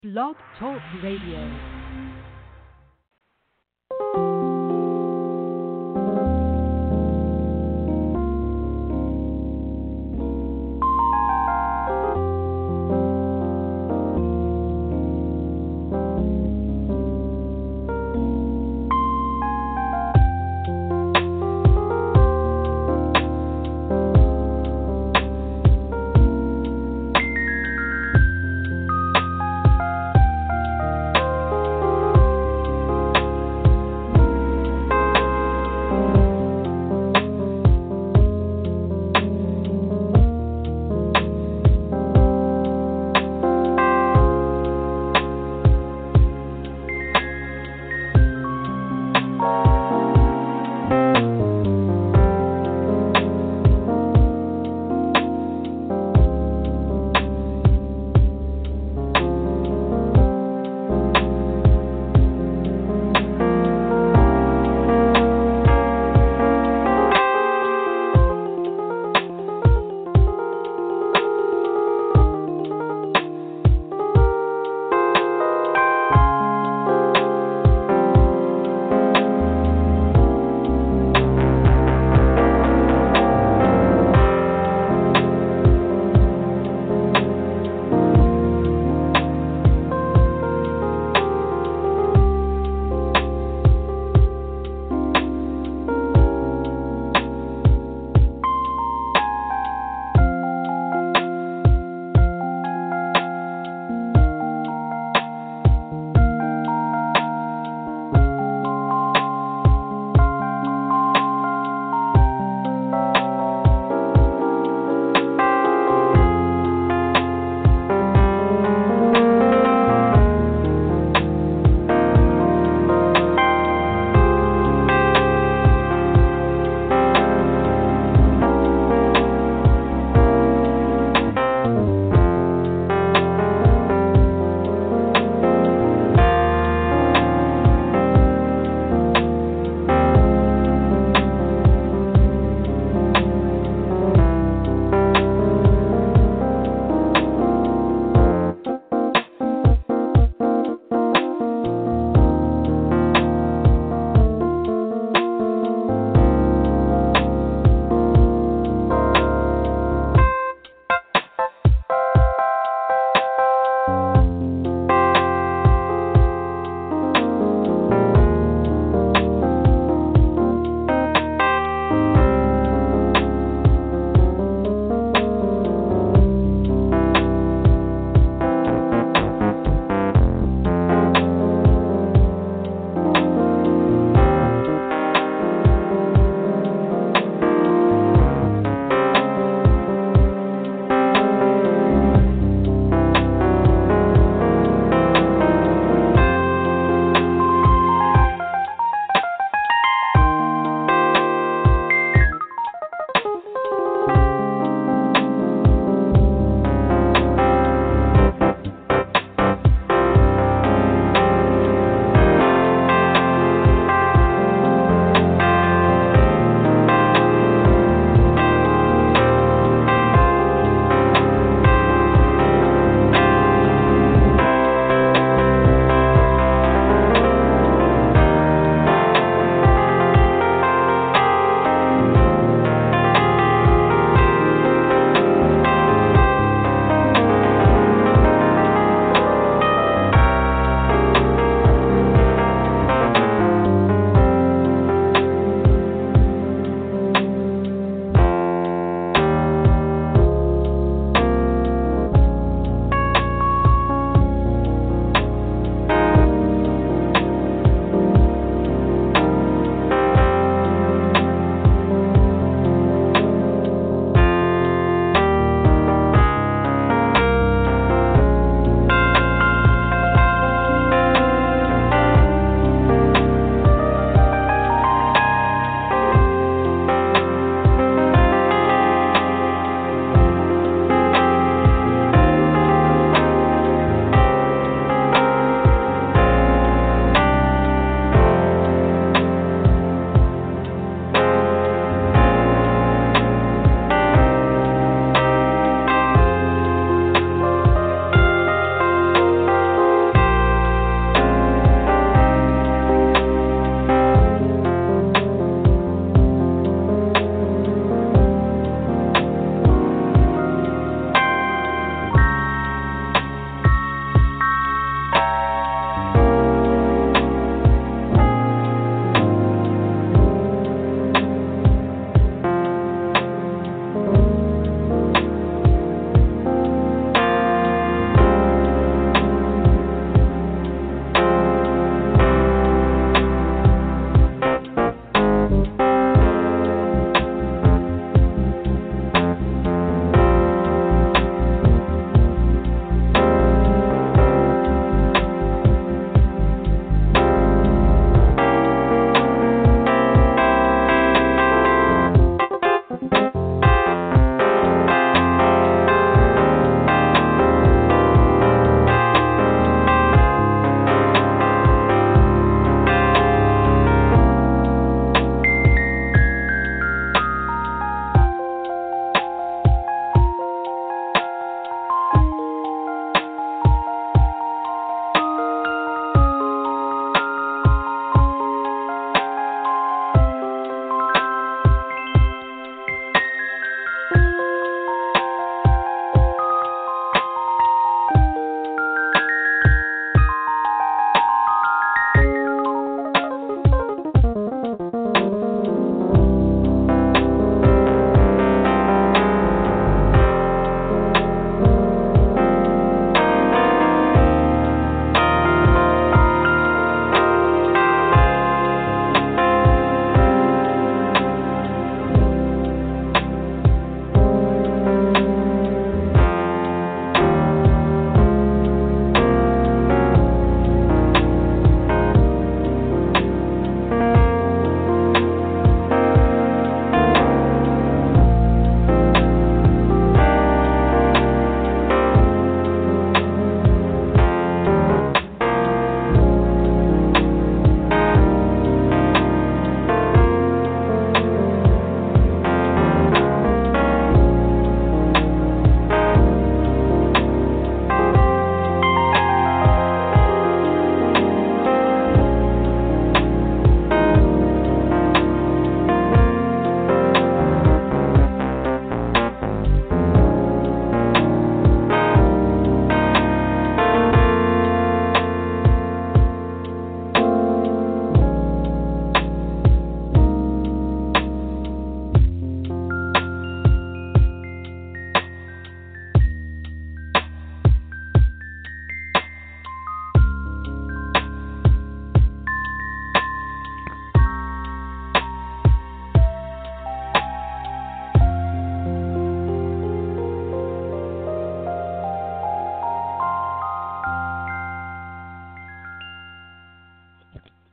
Blog Talk Radio.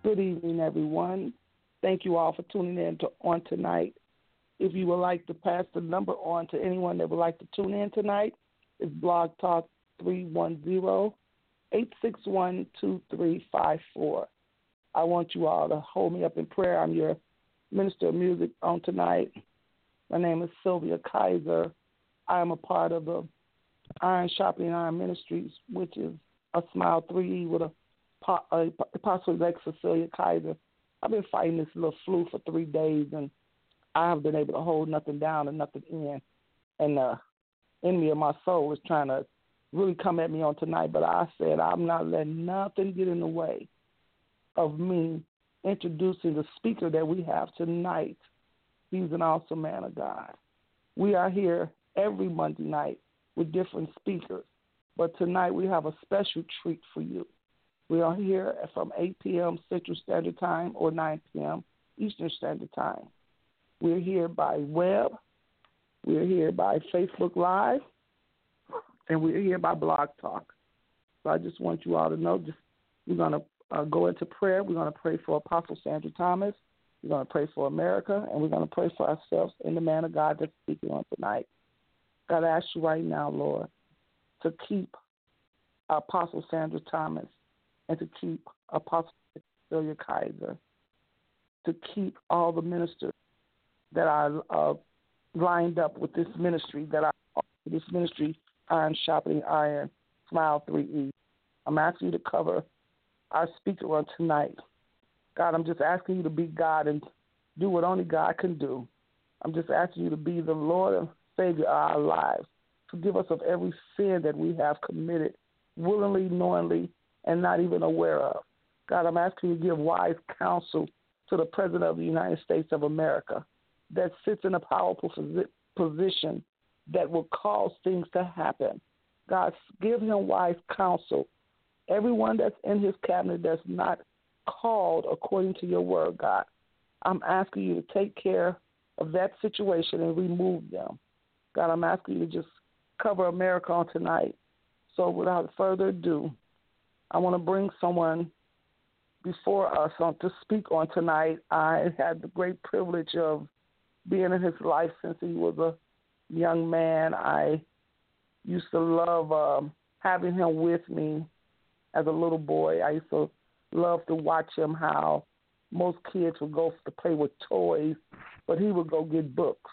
Good evening, everyone. Thank you all for tuning in on tonight. If you would like to pass the number on to anyone that would like to tune in tonight, it's Blog Talk 310-861-2354. I want you all to hold me up in prayer. I'm your minister of music on tonight. My name is Sylvia Kaiser. I am a part of the Iron Sharpening Iron Ministries, which is a Smile 3E with Apostle Lex Cecilia Kaiser. I've been fighting this little flu for 3 days, and I have been able to hold nothing down and nothing in. And the enemy of my soul is trying to really come at me on tonight, but I said I'm not letting nothing get in the way of me introducing the speaker that we have tonight. He's an awesome man of God. We are here every Monday night with different speakers, but tonight we have a special treat for you. We are here from 8 p.m. Central Standard Time or 9 p.m. Eastern Standard Time. We're here by web, we're here by Facebook Live, and we're here by Blog Talk. So I just want you all to know, we're going to go into prayer. We're going to pray for Apostle Sandra Thomas. We're going to pray for America, and we're going to pray for ourselves and the man of God that's speaking on tonight. God, I ask you right now, Lord, to keep Apostle Sandra Thomas and to keep Apostle Cecilia Kaiser, to keep all the ministers that are lined up with this ministry, Iron Sharpening Iron, Smile 3E. I'm asking you to cover our speaker on tonight. God, I'm just asking you to be God and do what only God can do. I'm just asking you to be the Lord and Savior of our lives. Forgive us of every sin that we have committed, willingly, knowingly, and not even aware of. God, I'm asking you to give wise counsel to the President of the United States of America that sits in a powerful position that will cause things to happen. God, give him wise counsel. Everyone that's in his cabinet that's not called according to your word, God, I'm asking you to take care of that situation and remove them. God, I'm asking you to just cover America on tonight. So without further ado, I want to bring someone before us to speak on tonight. I had the great privilege of being in his life since he was a young man. I used to love having him with me as a little boy. I used to love to watch him, how most kids would go to play with toys, but he would go get books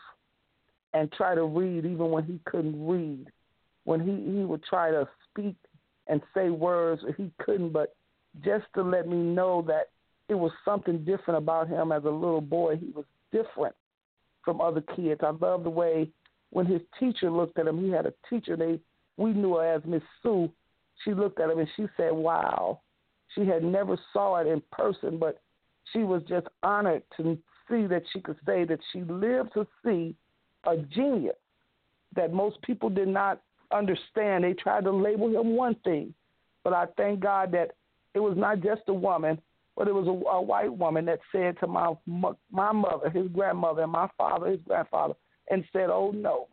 and try to read even when he couldn't read. When he would try to speak and say words, he couldn't, but just to let me know that it was something different about him as a little boy. He was different from other kids. I love the way when his teacher looked at him, he had a teacher, we knew her as Miss Sue. She looked at him and she said, wow. She had never saw it in person, but she was just honored to see that she could say that she lived to see a genius that most people did not understand. They tried to label him one thing, but I thank God that it was not just a woman, but it was a white woman that said to my mother, his grandmother, and my father, his grandfather, and said, oh, no,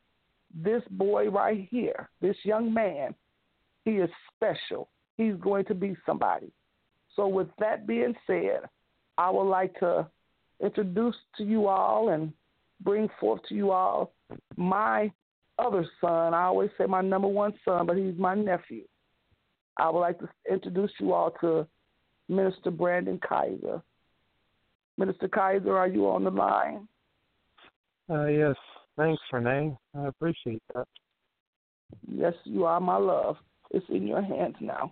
this boy right here, this young man, he is special. He's going to be somebody. So with that being said, I would like to introduce to you all and bring forth to you all my other son. I always say my number one son, but he's my nephew. I would like to introduce you all to Minister Brandon Kaiser. Minister Kaiser, are you on the line? Yes. Thanks, Renee. I appreciate that. Yes, you are, my love. It's in your hands now.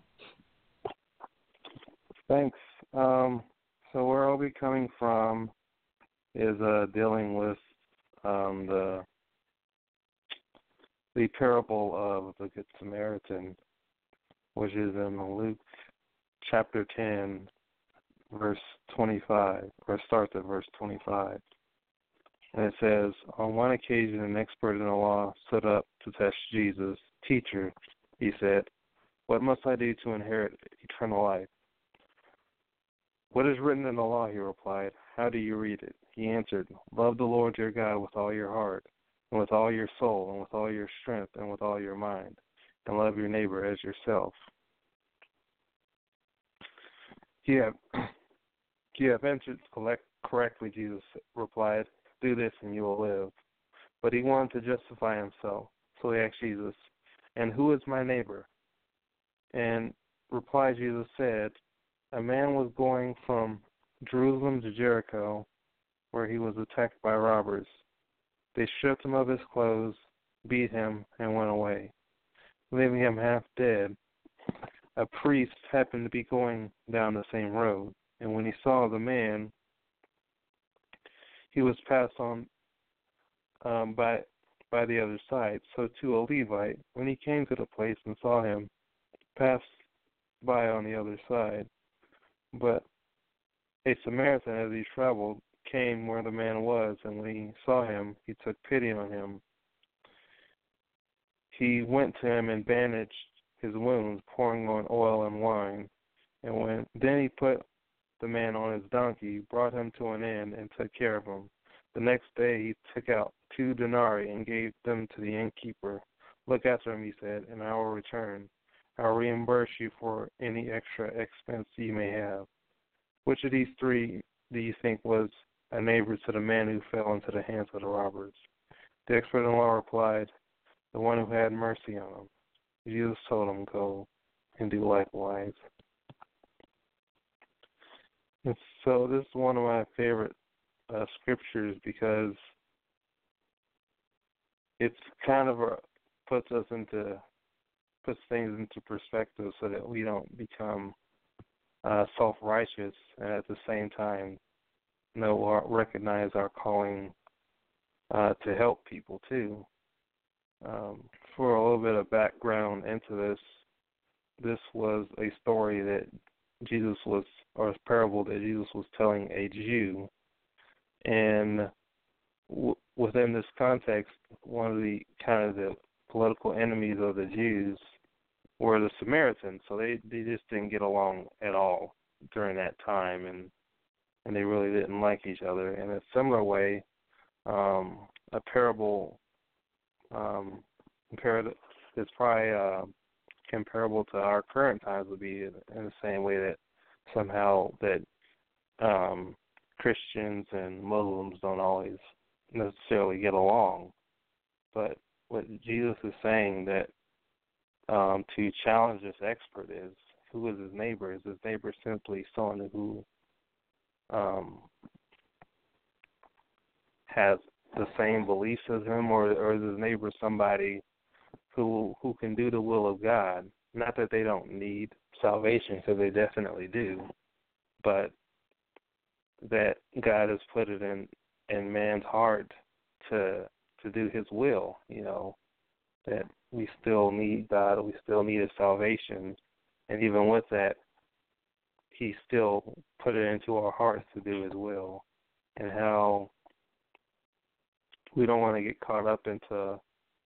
Thanks. So where I'll be coming from is dealing with the parable of the Good Samaritan, which is in Luke chapter 10, verse 25, or starts at verse 25. And it says, on one occasion, an expert in the law stood up to test Jesus. Teacher, he said, what must I do to inherit eternal life? What is written in the law, he replied. How do you read it? He answered, love the Lord your God with all your heart, and with all your soul, and with all your strength, and with all your mind, and love your neighbor as yourself. Yeah, "You have answered correctly," Jesus replied. "Do this and you will live." But he wanted to justify himself, so he asked Jesus, "And who is my neighbor?" And reply Jesus said, "A man was going from Jerusalem to Jericho, where he was attacked by robbers. They stripped him of his clothes, beat him, and went away, leaving him half dead. A priest happened to be going down the same road, and when he saw the man, he was passed on by the other side. So too a Levite, when he came to the place and saw him, passed by on the other side. But a Samaritan, as he traveled, came where the man was, and when he saw him, he took pity on him. He went to him and bandaged his wounds, pouring on oil and wine. And then he put the man on his donkey, brought him to an inn, and took care of him. The next day he took out 2 denarii and gave them to the innkeeper. "Look after him," he said, "and I will return. I will reimburse you for any extra expense you may have." Which of these 3 do you think was a neighbor to the man who fell into the hands of the robbers? The expert in law replied, "The one who had mercy on him." Jesus told him, "Go and do likewise." And so this is one of my favorite scriptures because it's kind of puts things into perspective so that we don't become self-righteous, and at the same time recognize our calling to help people too. For a little bit of background into this was a story that Jesus was, or a parable that Jesus was telling a Jew, and within this context, one of the kind of the political enemies of the Jews were the Samaritans, so they just didn't get along at all during that time, and they really didn't like each other. In a similar way, a parable it's probably comparable to our current times would be in the same way that somehow that Christians and Muslims don't always necessarily get along. But what Jesus is saying that to challenge this expert is, who is his neighbor? Is his neighbor simply someone who has the same beliefs as him, or is his neighbor somebody who can do the will of God? Not that they don't need salvation, because they definitely do, but that God has put it in man's heart to do his will, that we still need God, we still need his salvation, and even with that, he still put it into our hearts to do his will, and how we don't want to get caught up into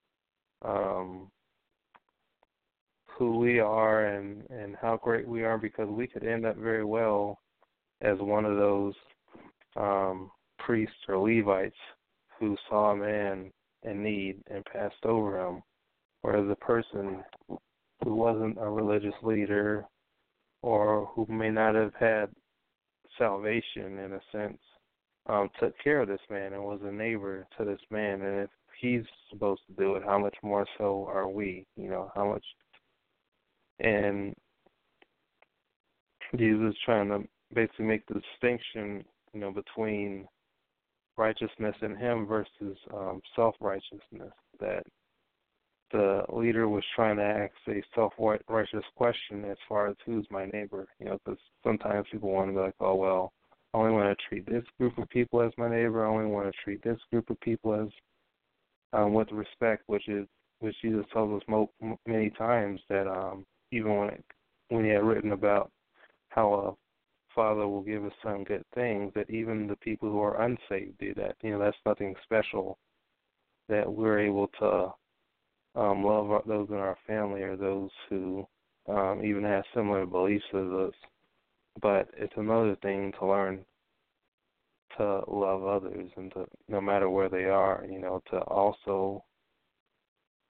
who we are and how great we are, because we could end up very well as one of those priests or Levites who saw a man in need and passed over him, whereas a person who wasn't a religious leader or who may not have had salvation in a sense took care of this man and was a neighbor to this man. And if he's supposed to do it, how much more so are we? How much? And Jesus is trying to basically make the distinction, between righteousness in him versus self-righteousness, that the leader was trying to ask a self-righteous question as far as who's my neighbor, because sometimes people want to be like, oh, well, I only want to treat this group of people as my neighbor, I only want to treat this group of people as with respect, which Jesus tells us many times that even when he had written about how a father will give his son good things, that even the people who are unsaved do that. That's nothing special, that we're able to love those in our family or those who even have similar beliefs as us. But it's another thing to learn to love others, and to, no matter where they are, to also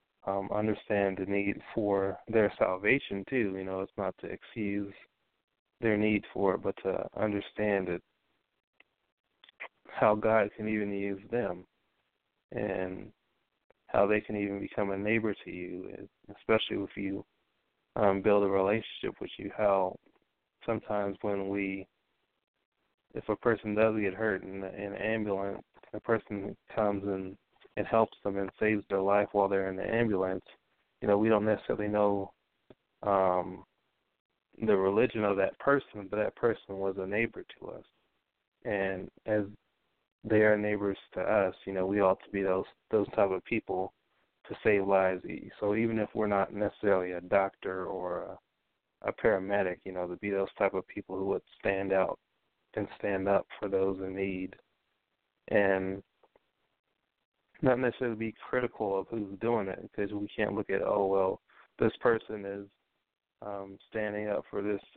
understand the need for their salvation too. It's not to excuse their need for it, but to understand it, how God can even use them, and how they can even become a neighbor to you, especially if you build a relationship with you. How sometimes if a person does get hurt in an ambulance, a person comes and helps them and saves their life while they're in the ambulance. We don't necessarily know the religion of that person, but that person was a neighbor to us. And as they are neighbors to us, we ought to be those type of people to save lives. So even if we're not necessarily a doctor or a paramedic, to be those type of people who would stand out and stand up for those in need, and not necessarily be critical of who's doing it, because we can't look at, oh, well, this person is standing up for this,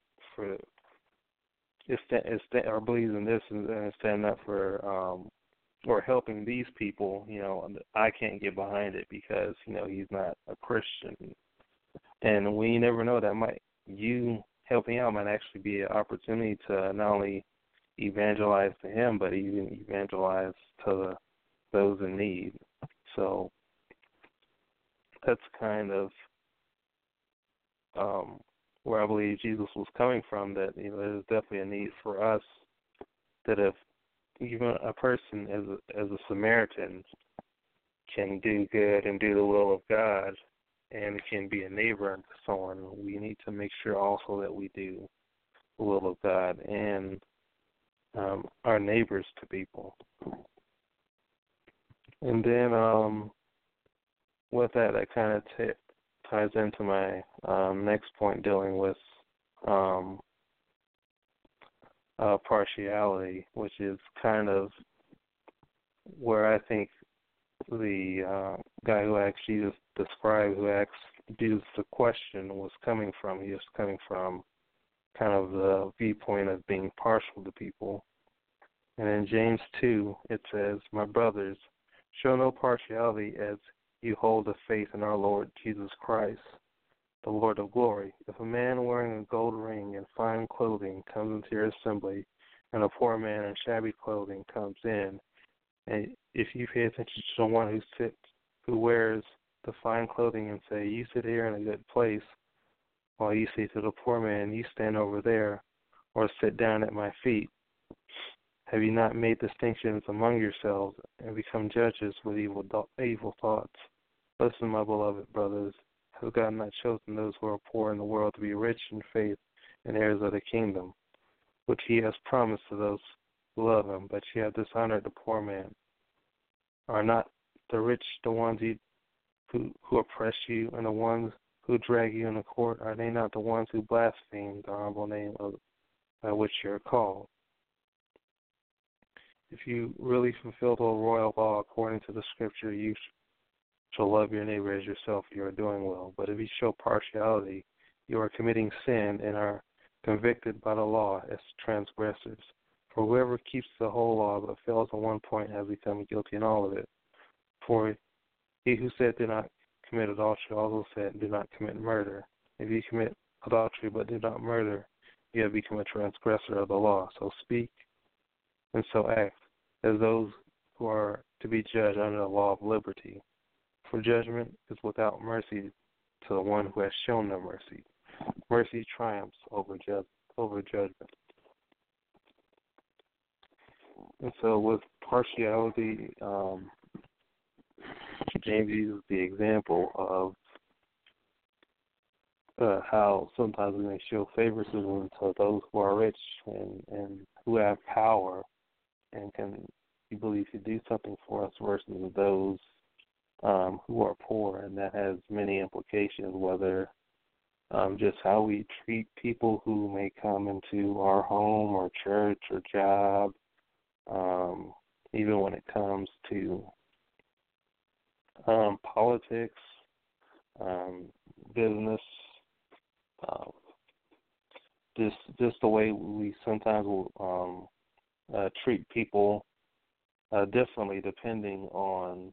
or believes in this and standing up for or helping these people. I can't get behind it because he's not a Christian, and we never know, that you helping out might actually be an opportunity to not only evangelize to him, but even evangelize to those in need. So that's kind of where I believe Jesus was coming from, that there's definitely a need for us, that if even a person as a Samaritan can do good and do the will of God and can be a neighbor to someone, we need to make sure also that we do the will of God and our neighbors to people. And then with that kind of ties into my next point, dealing with partiality, which is kind of where I think the guy who asked Jesus, the scribe who asked Jesus the question, was coming from. He was coming from kind of the viewpoint of being partial to people. And in James 2, it says, "My brothers, show no partiality as you hold the faith in our Lord Jesus Christ, the Lord of glory. If a man wearing a gold ring and fine clothing comes into your assembly, and a poor man in shabby clothing comes in, and if you pay attention to the one who wears the fine clothing and say, 'You sit here in a good place,' while you say to the poor man, 'You stand over there,' or 'Sit down at my feet,' have you not made distinctions among yourselves and become judges with evil thoughts? Listen, my beloved brothers, has God not chosen those who are poor in the world to be rich in faith and heirs of the kingdom, which he has promised to those who love him? But you have dishonored the poor man. Are not the rich the ones who oppress you, and the ones who drag you in the court? Are they not the ones who blaspheme the honorable name by which you are called? If you really fulfill the royal law according to the scripture, you shall love your neighbor as yourself, you are doing well. But if you show partiality, you are committing sin and are convicted by the law as transgressors. For whoever keeps the whole law but fails on one point has become guilty in all of it. For he who said, 'Do not commit adultery,' also said, 'Do not commit murder.' If you commit adultery but do not murder, you have become a transgressor of the law. So speak and so act as those who are to be judged under the law of liberty. For judgment is without mercy to the one who has shown no mercy. Mercy triumphs over judgment." And so with partiality, James uses the example of how sometimes we may show favoritism to those who are rich and who have power and we believe could do something for us, versus those who are poor. And that has many implications, whether just how we treat people who may come into our home or church or job, even when it comes to politics, business, just the way we sometimes will treat people differently depending on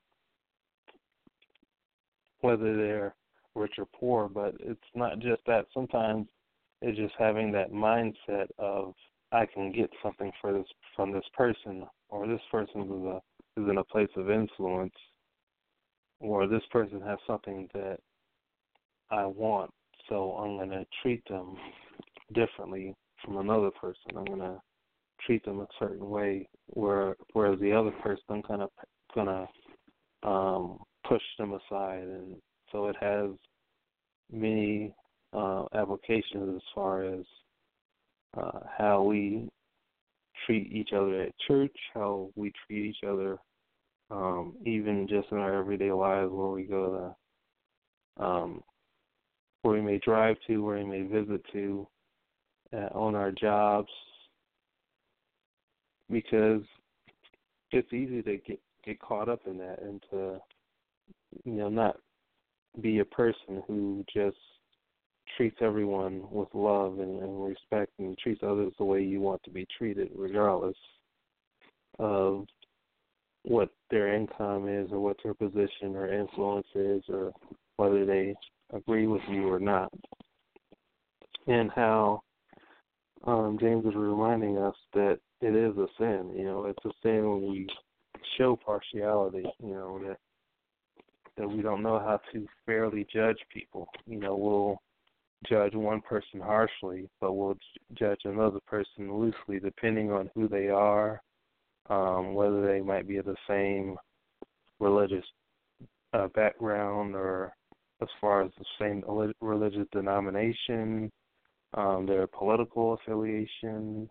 whether they're rich or poor. But it's not just that. Sometimes It's just having that mindset of I can get something from this person, or this person is in a place of influence, or this person has something that I want, so I'm going to treat them differently from another person. I'm going to treat them a certain way, whereas the other person I'm kind of going to push them aside. And so it has many applications as far as how we treat each other at church, how we treat each other even just in our everyday lives, where we go to, where we may drive to, where we may visit to, on our jobs, because it's easy to get caught up in that and to, not be a person who just treats everyone with love and respect and treats others the way you want to be treated, regardless of what their income is or what their position or influence is or whether they agree with you or not. And how James is reminding us that it is a sin. It's a sin when we show partiality, that we don't know how to fairly judge people. We'll judge one person harshly, but we'll judge another person loosely depending on who they are, whether they might be of the same religious background or as far as the same religious denomination, their political affiliation,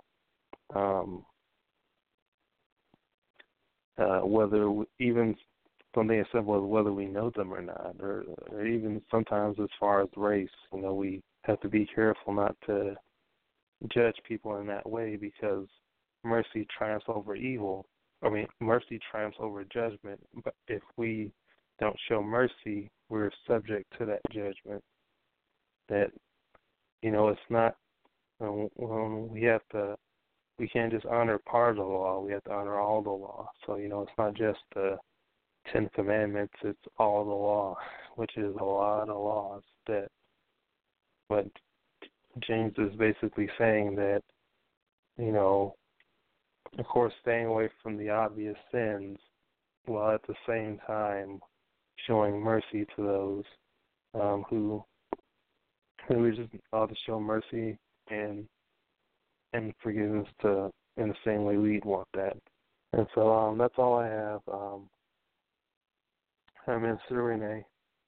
even something as simple as whether we know them or not, or even sometimes as far as race. We have to be careful not to judge people in that way, because mercy triumphs over evil. Mercy triumphs over judgment. But if we don't show mercy, we're subject to that judgment. That, it's not, we can't just honor part of the law. We have to honor all the law. So, it's not just the 10 Commandments, it's all the law, which is a lot of laws. But James is basically saying that, of course, staying away from the obvious sins, while at the same time showing mercy to those who we just ought to show mercy and forgiveness in the same way we'd want that. And so that's all I have. Mr. Renee.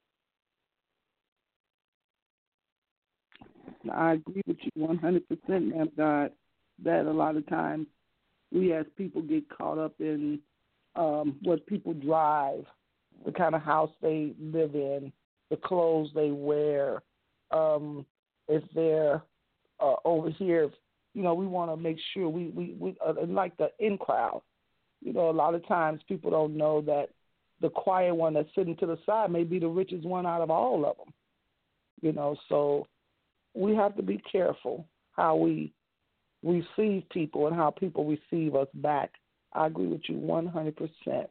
I agree with you 100%, man of God, that a lot of times we as people get caught up in what people drive, the kind of house they live in, the clothes they wear. If they're over here, we want to make sure we like the in crowd. A lot of times people don't know that the quiet one that's sitting to the side may be the richest one out of all of them. So we have to be careful how we receive people and how people receive us back. I agree with you 100%.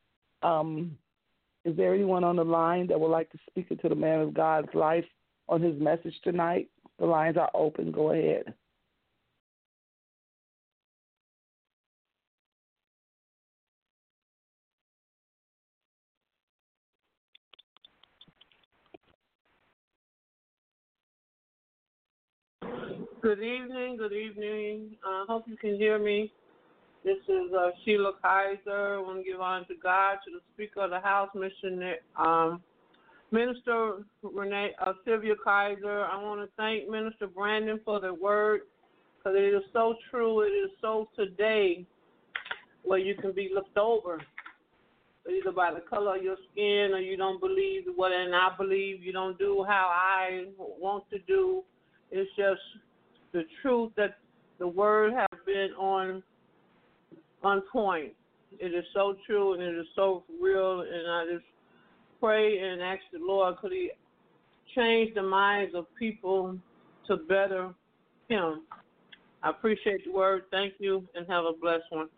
Is there anyone on the line that would like to speak into the man of God's life on his message tonight? The lines are open. Go ahead. Good evening. Hope you can hear me. This is Sheila Kaiser. I want to give honor to God, to the Speaker of the House, Minister Renee Sylvia Kaiser. I want to thank Minister Brandon for the word, because it is so true. It is so today, where you can be looked over, either by the color of your skin, or you don't believe what and I believe. You don't do how I want to do. It's just the truth that the word has been on point. It is so true and it is so real, and I just pray and ask the Lord, could he change the minds of people to better him. I appreciate the word. Thank you, and have a blessed one.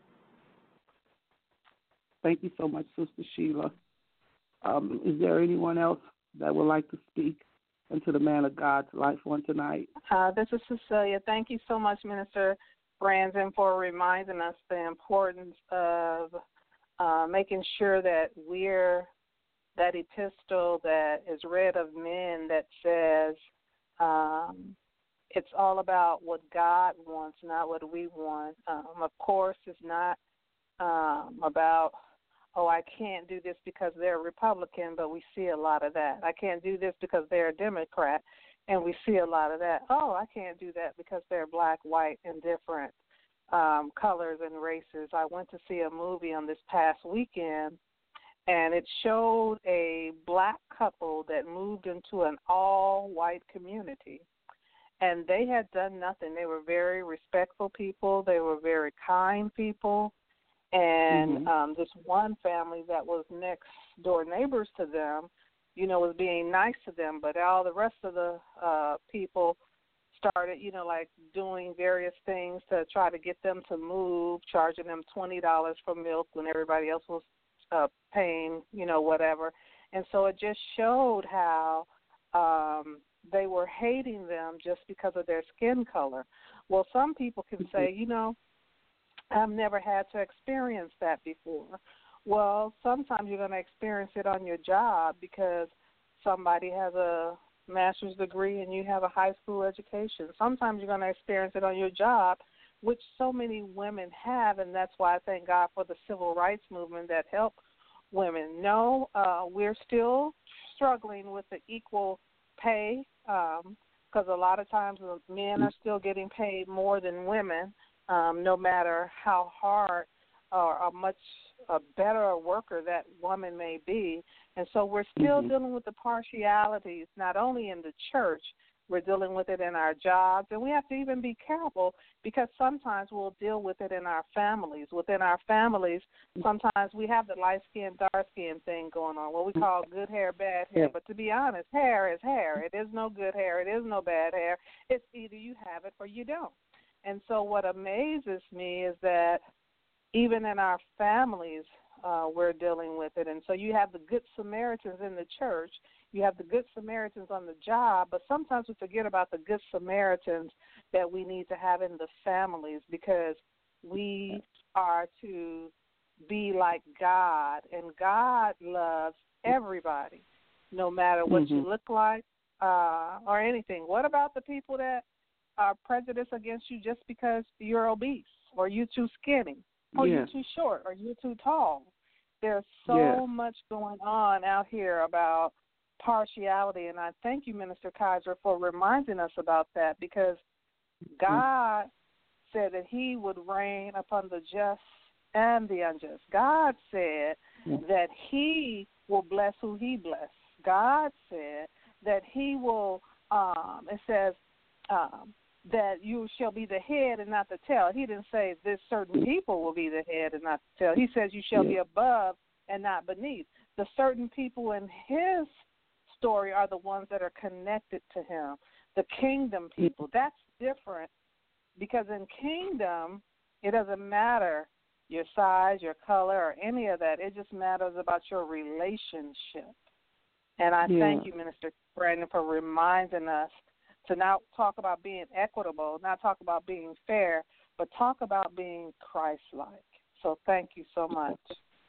Thank you so much, Sister Sheila. Is there anyone else that would like to speak? into the man of God's life on tonight. This is Cecilia. Thank you so much, Minister Brandon, for reminding us the importance of making sure that we're that epistle that is read of men that says it's all about what God wants, not what we want. Of course, it's not about, I can't do this because they're a Republican, but we see a lot of that. I can't do this because they're a Democrat, and we see a lot of that. I can't do that because they're black, white, and different colors and races. I went to see a movie on this past weekend, and it showed a black couple that moved into an all-white community. And they had done nothing. They were very respectful people. They were very kind people. And this one family that was next door neighbors to them, was being nice to them. But all the rest of the people started, like doing various things to try to get them to move, charging them $20 for milk when everybody else was paying, whatever. And so it just showed how they were hating them just because of their skin color. Well, some people can say, I've never had to experience that before. Well, sometimes you're going to experience it on your job because somebody has a master's degree and you have a high school education. Sometimes you're going to experience it on your job, which so many women have, and that's why I thank God for the civil rights movement that helped women. No, we're still struggling with the equal pay because a lot of times men are still getting paid more than women, no matter how hard or how much a better worker that woman may be. And so we're still dealing with the partialities, not only in the church, we're dealing with it in our jobs, and we have to even be careful because sometimes we'll deal with it in our families. Within our families, sometimes we have the light-skinned, dark-skinned thing going on, what we call good hair, bad hair. But to be honest, hair is hair. It is no good hair. It is no bad hair. It's either you have it or you don't. And so what amazes me is that even in our families, we're dealing with it. And so you have the good Samaritans in the church, you have the good Samaritans on the job, but sometimes we forget about the good Samaritans that we need to have in the families because we are to be like God, and God loves everybody, no matter what you look like or anything. What about the people that are prejudiced against you just because you're obese or you're too skinny or you're too short or you're too tall? There's so much going on out here about partiality, and I thank you, Minister Kaiser, for reminding us about that because God said that he would reign upon the just and the unjust. God said that he will bless who he bless. God said that he will, it says, that you shall be the head and not the tail. He didn't say this certain people will be the head and not the tail. He says you shall be above and not beneath. The certain people in his story are the ones that are connected to him, the kingdom people. That's different because in kingdom, it doesn't matter your size, your color, or any of that. It just matters about your relationship. And I thank you, Minister Brandon, for reminding us to not talk about being equitable, not talk about being fair, but talk about being Christ-like. So thank you so much.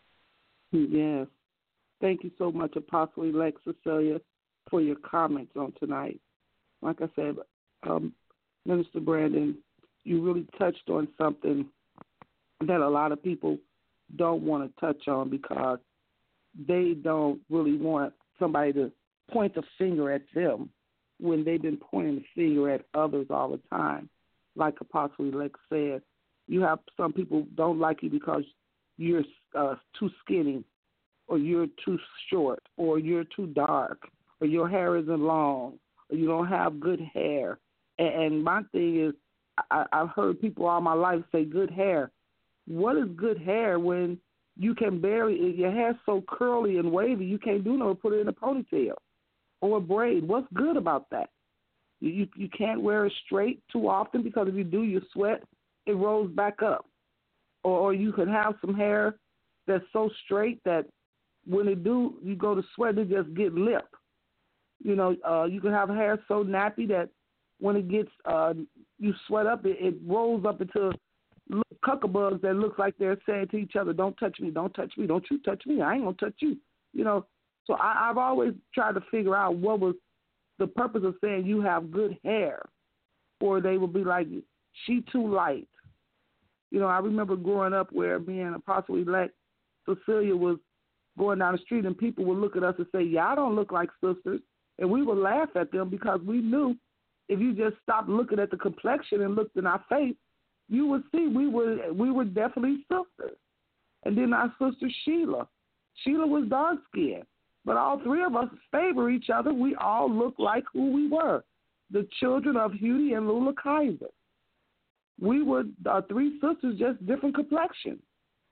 Yes. Thank you so much, Apostle-elect Cecilia, for your comments on tonight. Like I said, Minister Brandon, you really touched on something that a lot of people don't want to touch on because they don't really want somebody to point the finger at them when they've been pointing the finger at others all the time. Like Apostle-elect said, you have some people don't like you because you're too skinny, or you're too short, or you're too dark, or your hair isn't long, or you don't have good hair. And my thing is, I've heard people all my life say good hair. What is good hair when you can barely, your hair's so curly and wavy, you can't do no put it in a ponytail or a braid? What's good about that? You can't wear it straight too often because if you do, you sweat, it rolls back up. Or you can have some hair that's so straight that when it do, you go to sweat, it just get lip. You know, you can have hair so nappy that when it gets, you sweat up, it rolls up into cuckabugs that looks like they're saying to each other, don't touch me, don't touch me, don't you touch me, I ain't going to touch you. You know, so I've always tried to figure out what was the purpose of saying you have good hair, or they would be like, she too light. You know, I remember growing up where me and Apostle-elect Cecilia was going down the street and people would look at us and say, y'all don't look like sisters. And we would laugh at them because we knew if you just stopped looking at the complexion and looked in our face, you would see we were definitely sisters. And then our sister Sheila was dark-skinned. But all three of us favor each other. We all look like who we were, the children of Hughie and Lula Kaiser. We were three sisters, just different complexions.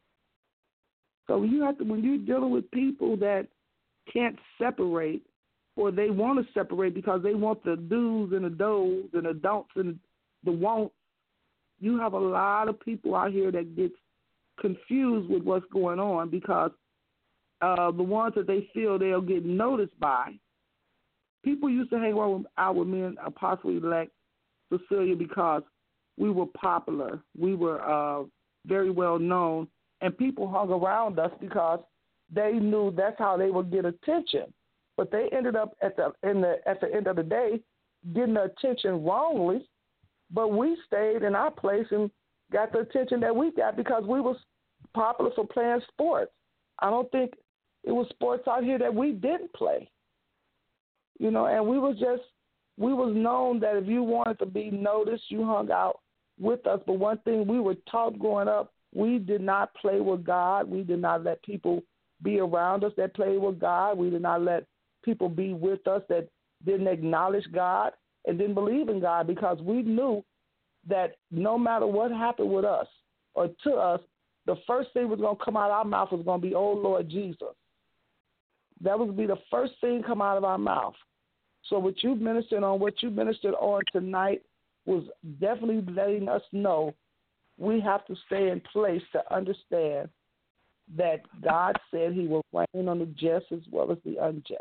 So you have to, when you're dealing with people that can't separate, or they want to separate because they want the do's and the does and the don'ts and the won'ts, you have a lot of people out here that gets confused with what's going on because the ones that they feel they'll get noticed by. People used to hang out with me and Apostle-elect Cecilia because we were popular. We were very well known, and people hung around us because they knew that's how they would get attention. But they ended up at the end of the day getting the attention wrongly. But we stayed in our place and got the attention that we got because we was popular for playing sports. I don't think it was sports out here that we didn't play. You know, and we was known that if you wanted to be noticed, you hung out with us. But one thing we were taught growing up, we did not play with God. We did not let people be around us that played with God. We did not let people be with us that didn't acknowledge God and didn't believe in God, because we knew that no matter what happened with us or to us, the first thing was going to come out of our mouth was going to be, oh, Lord Jesus. That would be the first thing come out of our mouth. So what you ministered on tonight was definitely letting us know we have to stay in place to understand that God said he will reign on the just as well as the unjust.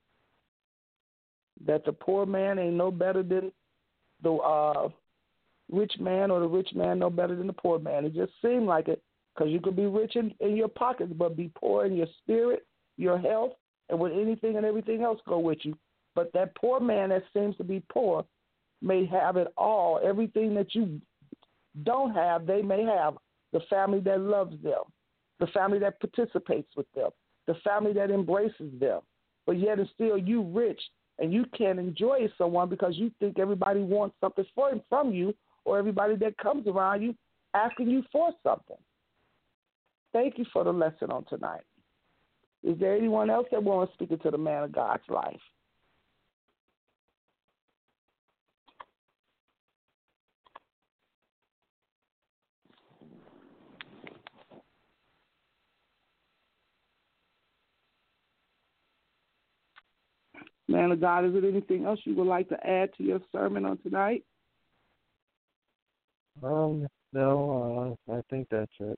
That the poor man ain't no better than the rich man, or the rich man no better than the poor man. It just seemed like it, because you could be rich in your pockets but be poor in your spirit, your health, and with anything and everything else go with you. But that poor man that seems to be poor may have it all. Everything that you don't have, they may have. The family that loves them, the family that participates with them, the family that embraces them. But yet and still you rich, and you can't enjoy someone because you think everybody wants something from you, or everybody that comes around you asking you for something. Thank you for the lesson on tonight. Is there anyone else that wants to speak into the man of God's life? Man of God, is there anything else you would like to add to your sermon on tonight? No, I think that's it.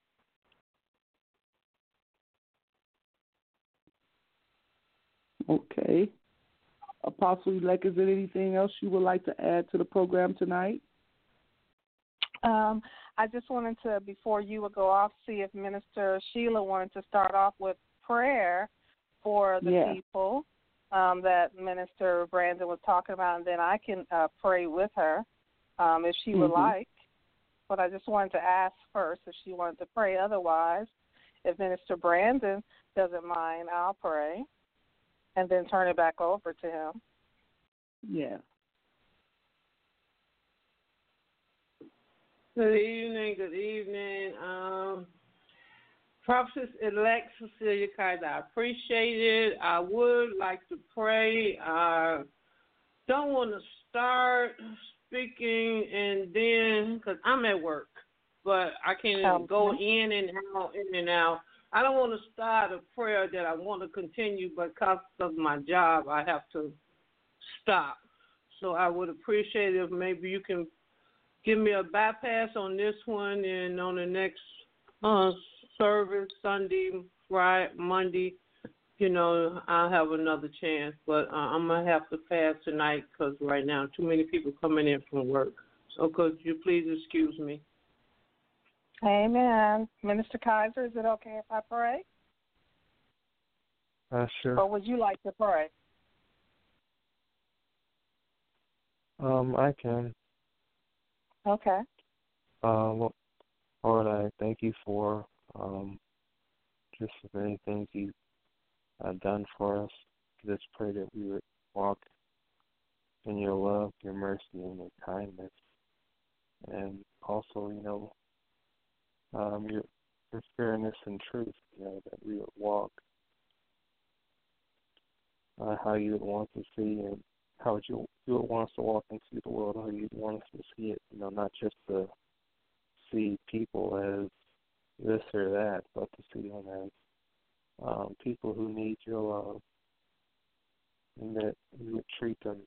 Okay. Apostle-elect, is there anything else you would like to add to the program tonight? I just wanted to, before you would go off, see if Minister Sheila wanted to start off with prayer for the people that Minister Brandon was talking about, and then I can pray with her if she would like. But I just wanted to ask first if she wanted to pray. Otherwise, if Minister Brandon doesn't mind, I'll pray and then turn it back over to him. Yeah. Good evening. Prophetess-elect Cecilia Kaiser, I appreciate it. I would like to pray. I don't want to start speaking and then, because I'm at work, but I can go in and out. I don't want to start a prayer that I want to continue, but because of my job, I have to stop. So I would appreciate it if maybe you can give me a bypass on this one, and on the next service, Sunday, Friday, Monday, I'll have another chance. But I'm going to have to pass tonight because right now too many people coming in from work. So could you please excuse me? Amen. Minister Kaiser, is it okay if I pray? Sure. Or would you like to pray? I can. Okay. Lord, I thank you for just the many things you've done for us. Just pray that we would walk in your love, your mercy, and your kindness. And also, your fairness and truth, that we would walk how you would want to see and how you would want us to walk and see the world, how you'd want us to see it, not just to see people as this or that, but to see them as people who need your love, and that you would treat them,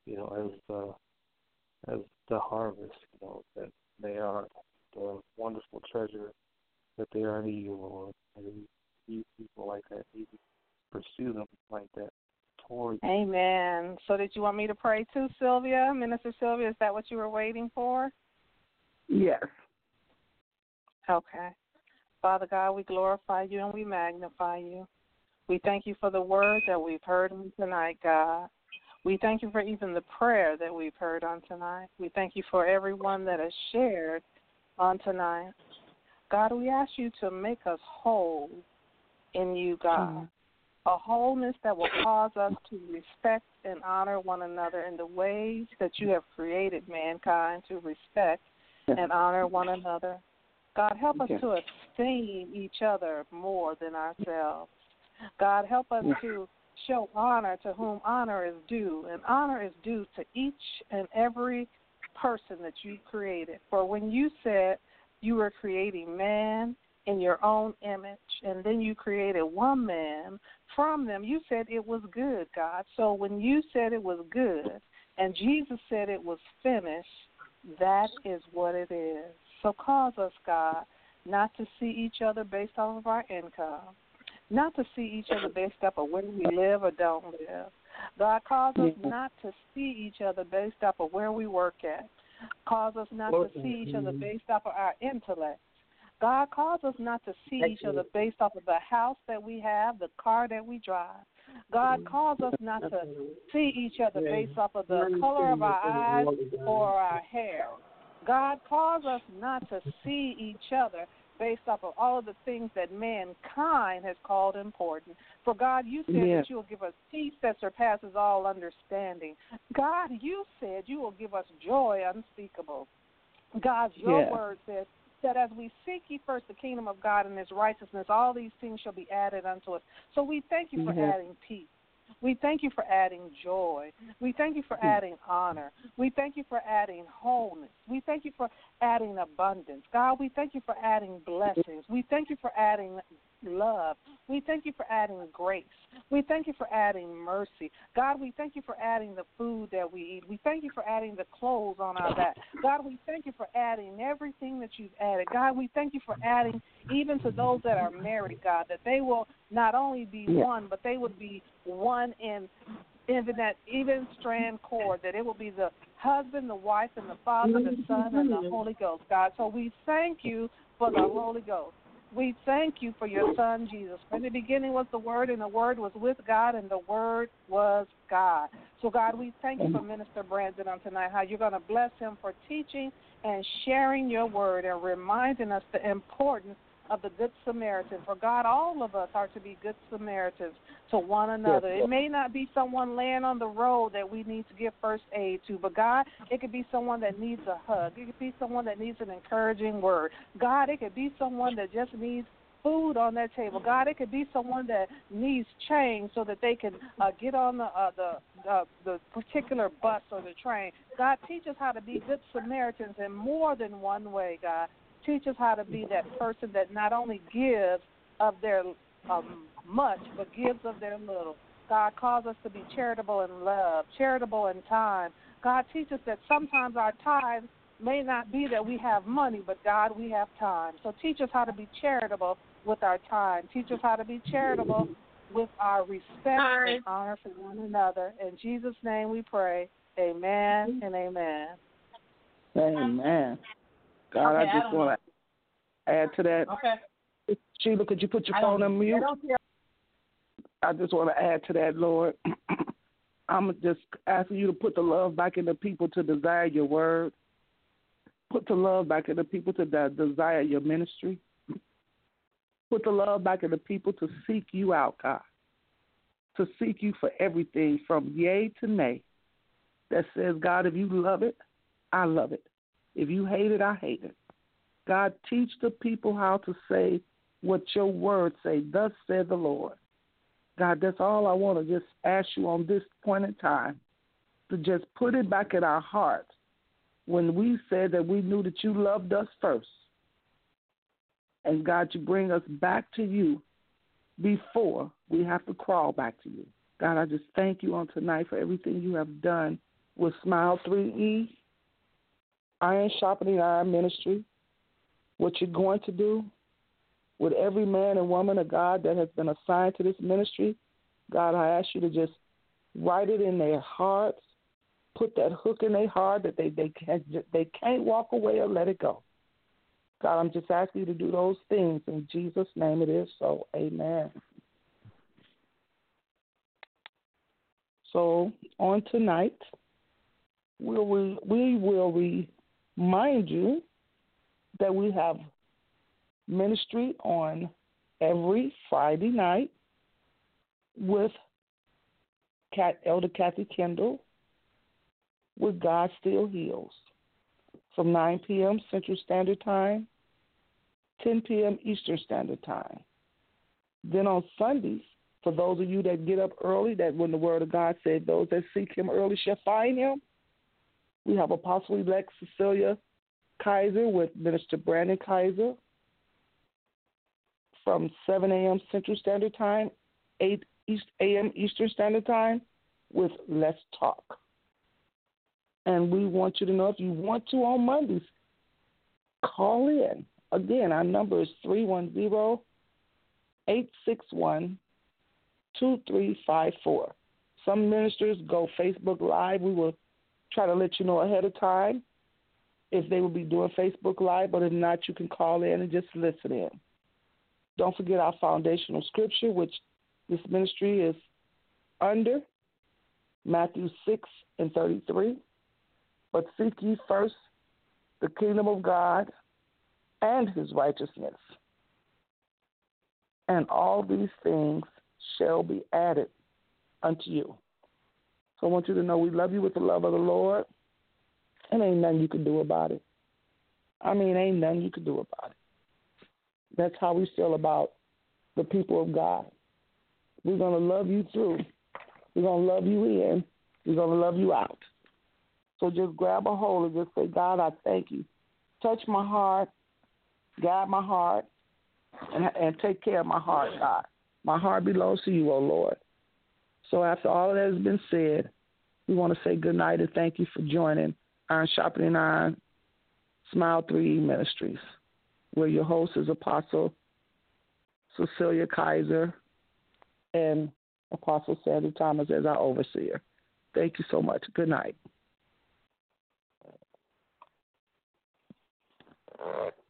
as the harvest, that they are the wonderful treasure that they are to you, Lord. And you people like that, you pursue them like that towards. Amen. So did you want me to pray too, Sylvia? Minister Sylvia, is that what you were waiting for? Yes. Okay. Father God, we glorify you and we magnify you. We thank you for the word that we've heard on tonight, God. We thank you for even the prayer that we've heard on tonight. We thank you for everyone that has shared on tonight. God, we ask you to make us whole in you, God. A wholeness that will cause us to respect and honor one another in the ways that you have created mankind to respect and honor one another. God, help us to esteem each other more than ourselves. God, help us to show honor to whom honor is due, and honor is due to each and every person that you created. For when you said you were creating man in your own image, and then you created one man from them, you said it was good, God. So when you said it was good, and Jesus said it was finished, that is what it is. So cause us, God, not to see each other based off of our income, not to see each other based off of where we live or don't live. God, cause us not to see each other based off of where we work at. Cause us not to see each other based off of our intellect. God, cause us not to see each other based off of the house that we have, the car that we drive. God, cause us not to see each other based off of the color of our eyes or our hair. God, cause us not to see each other based off of all of the things that mankind has called important. For God, you said that you will give us peace that surpasses all understanding. God, you said you will give us joy unspeakable. God, your word says that as we seek ye first the kingdom of God and his righteousness, all these things shall be added unto us. So we thank you for adding peace. We thank you for adding joy. We thank you for adding honor. We thank you for adding wholeness. We thank you for adding abundance. God, we thank you for adding blessings. We thank you for adding love. We thank you for adding grace. We thank you for adding mercy. God, we thank you for adding the food that we eat. We thank you for adding the clothes on our back. God, we thank you for adding everything that you've added. God, we thank you for adding even to those that are married, God, that they will not only be one, but they would be one in that even strand cord, that it will be the husband, the wife, and the Father, the Son, and the Holy Ghost, God. So we thank you for the Holy Ghost. We thank you for your Son, Jesus. In the beginning was the Word, and the Word was with God, and the Word was God. So, God, we thank you for Minister Brandon on tonight, how you're going to bless him for teaching and sharing your word and reminding us the importance of the Good Samaritan. For, God, all of us are to be Good Samaritans to one another. It may not be someone laying on the road that we need to give first aid to, but, God, it could be someone that needs a hug. It could be someone that needs an encouraging word. God, it could be someone that just needs food on their table. God, it could be someone that needs change so that they can get on the particular bus or the train. God, teach us how to be Good Samaritans in more than one way, God. Teach us how to be that person that not only gives of their much, but gives of their little. God, calls us to be charitable in love, charitable in time. God, teach us that sometimes our tithes may not be that we have money, but, God, we have time. So teach us how to be charitable with our time. Teach us how to be charitable with our respect and honor for one another. In Jesus' name we pray. Amen and amen. Amen. God, Okay, I just want to add to that. Okay. Sheila, could you put your phone on mute? I just want to add to that, Lord. I'm just asking you to put the love back in the people to desire your word. Put the love back in the people to desire your ministry. Put the love back in the people to seek you out, God. To seek you for everything from yea to nay. That says, God, if you love it, I love it. If you hate it, I hate it. God, teach the people how to say what your word say. Thus said the Lord. God, that's all I want to just ask you on this point in time, to just put it back in our hearts when we said that we knew that you loved us first. And God, you bring us back to you before we have to crawl back to you. God, I just thank you on tonight for everything you have done with Smile 3E, Iron Sharpening Iron Ministry, what you're going to do with every man and woman of God that has been assigned to this ministry. God, I ask you to just write it in their hearts, put that hook in their heart that they can't walk away or let it go. God, I'm just asking you to do those things. In Jesus' name it is so. Amen. So on tonight, we will remind you that we have ministry on every Friday night with Elder Kathy Kendall with God Still Heals from 9 p.m. Central Standard Time, 10 p.m. Eastern Standard Time. Then on Sundays, for those of you that get up early, that when the Word of God said those that seek Him early shall find Him, we have Apostle-elect Cecilia Kaiser with Minister Brandon Kaiser from 7 a.m. Central Standard Time, 8 a.m. Eastern Standard Time with Let's Talk. And we want you to know, if you want to on Mondays, call in. Again, our number is 310-861-2354. Some ministers go Facebook Live. We will try to let you know ahead of time if they will be doing Facebook Live, but if not, you can call in and just listen in. Don't forget our foundational scripture, which this ministry is under, Matthew 6:33. But seek ye first the kingdom of God and his righteousness, and all these things shall be added unto you. So I want you to know we love you with the love of the Lord, and ain't nothing you can do about it. I mean, ain't nothing you can do about it. That's how we feel about the people of God. We're going to love you through. We're going to love you in. We're going to love you out. So just grab a hold and just say, God, I thank you. Touch my heart, guide my heart, and take care of my heart, God. My heart belongs to you, O Lord. So after all that has been said, we want to say good night and thank you for joining Iron Sharpening Iron, Smile 3E Ministries, where your host is Apostle Cecilia Kaiser and Apostle Sandy Thomas as our overseer. Thank you so much. Good night.